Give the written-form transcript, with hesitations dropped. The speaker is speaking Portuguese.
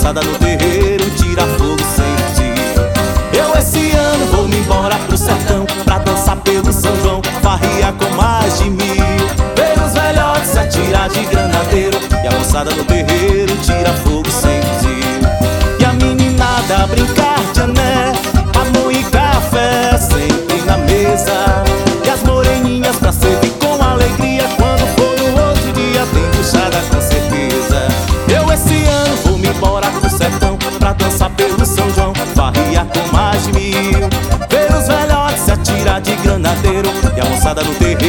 moçada no terreiro tira fogo sem fio. Eu esse ano vou me embora pro sertão pra dançar pelo São João, farria com mais de 1000. Ver os velhotes se atirar de granadeiro e a moçada no terreiro tira fogo sem fio. E a meninada brincar de ané, amor e café sempre na mesa. E as moreninhas pra servir com alegria, quando for no outro dia tem puxada com certeza. Eu esse ano vou me embora pro sertão pra dançar pelo São João, farria com mais de 1000. Ver os velhotes se atirar de granadeiro e a moçada no terreiro